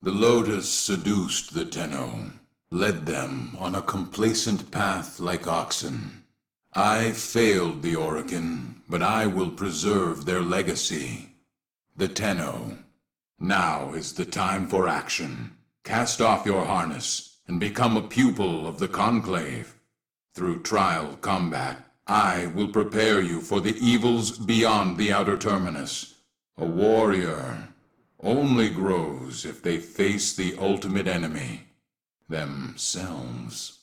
The Lotus seduced the Tenno, led them on a complacent path like oxen. I failed the Orokin, but I will preserve their legacy. The Tenno. Now is the time for action. Cast off your harness and become a pupil of the Conclave. Through trial combat, I will prepare you for the evils beyond the Outer Terminus. A warrior only grows if they face the ultimate enemy, themselves.